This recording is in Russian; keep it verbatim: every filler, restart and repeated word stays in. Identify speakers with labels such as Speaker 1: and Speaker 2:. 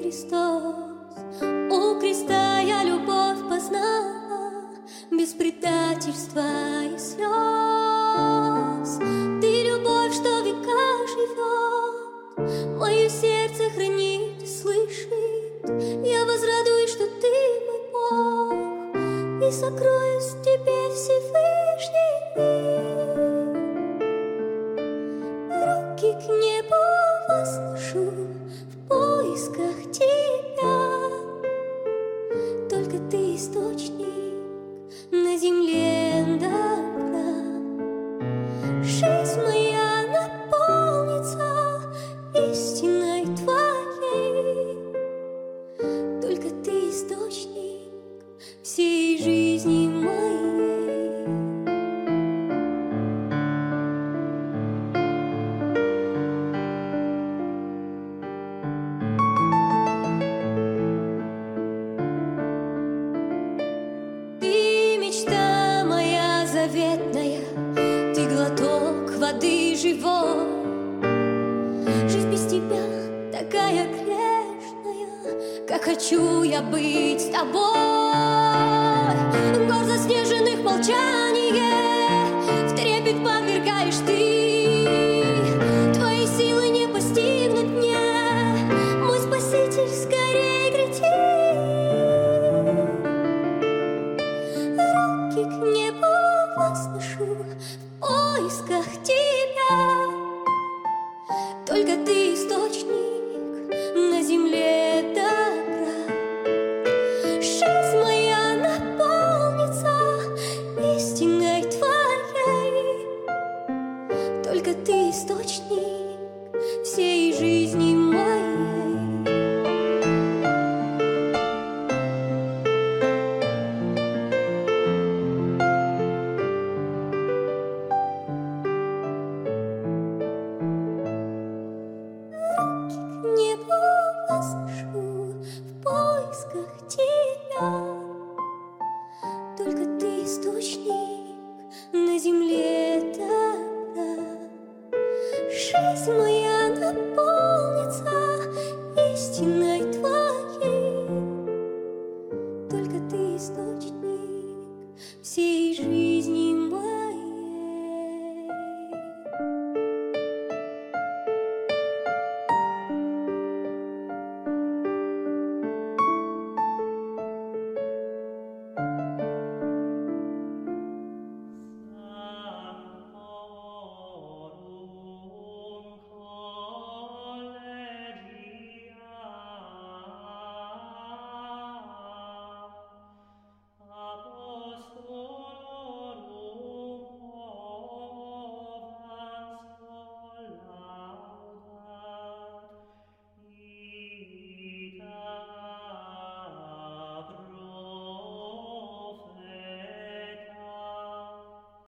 Speaker 1: Христос. У креста я любовь познала, без предательства и слез. Ты любовь, что в веках живет, мое сердце хранит и слышит. Я возрадуюсь, что ты мой Бог, и сокроюсь в тебе, Всевышний. Руки к небу возношу в поисках тебя. Только ты источник на земле добра. Жизнь моя наполнится истиной твоей. Только ты источник всей жизни моей. Заветная, ты глоток воды живой. Жизнь без тебя такая грешная, как хочу я быть с тобой. Гор заснеженных молчание в трепет подвергаешь ты. Твои силы не постигнут меня, мой Спаситель, скорей гряди. Руки к небу возношу в поисках тебя. Только ты источник на земле добра. Жизнь моя наполнится истиной твоей. Только ты источник всей жизни моей. Возношу в поисках тебя. Только ты источник на земле добра. Жизнь моя наполнится истиной